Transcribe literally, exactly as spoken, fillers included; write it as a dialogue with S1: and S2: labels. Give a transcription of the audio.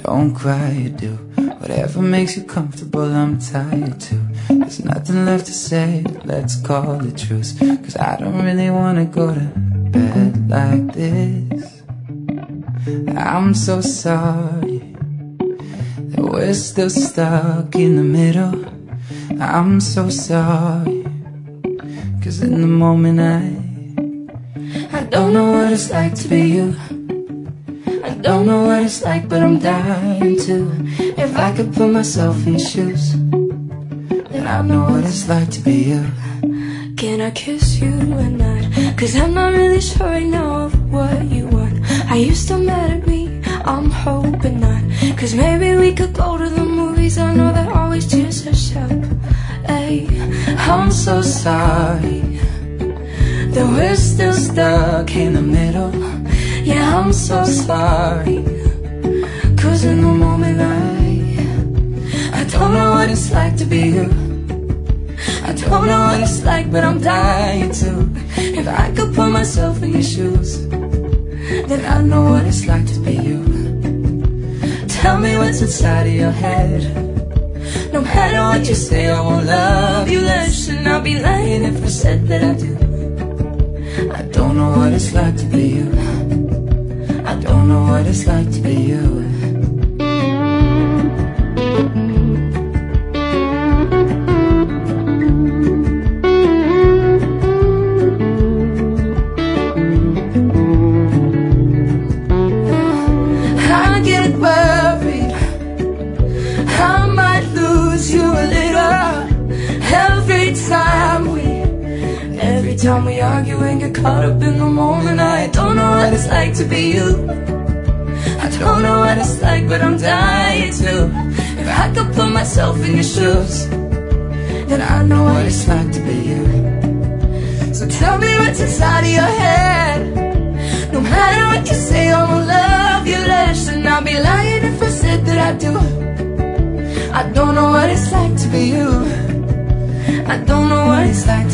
S1: Don't cry, you do whatever makes you comfortable. I'm tired too. There's nothing left to say, let's call it truce. Cause I don't really wanna go to bed like this. I'm so sorry that we're still stuck in the middle. I'm so sorry, cause in the moment I I don't know what it's like to be you. I don't know what it's like, but I'm dying to. If I could put myself in your shoes, then I know what it's like to be you.
S2: Can I kiss you at night? Cause I'm not really sure right now of what you want. Are you still mad at me? I'm hoping not. Cause maybe we could go to the movies. I know that always cheers us up. Hey,
S1: I'm so sorry that we're still stuck in the middle. Yeah, I'm so sorry, cause in the moment I I don't know what it's like to be you. I don't know what it's like, but I'm dying to. If I could put myself in your shoes, then I know what it's like to be you. Tell me what's inside of your head. No matter what you say, I won't love you less. And I'll be lying if I said that I do. I don't know what it's like to be you. I don't know what it's like to be you. I get worried I might lose you a little. Every time we Every time we argue and get caught up in the moment, I don't know what it's like to be you. I don't know what it's like, but I'm dying to. If I could put myself in your shoes, then I know what it's like to be you. So tell me what's inside of your head. No matter what you say, I won't love you less. And I'll be lying if I said that I do. I don't know what it's like to be you. I don't know what it's like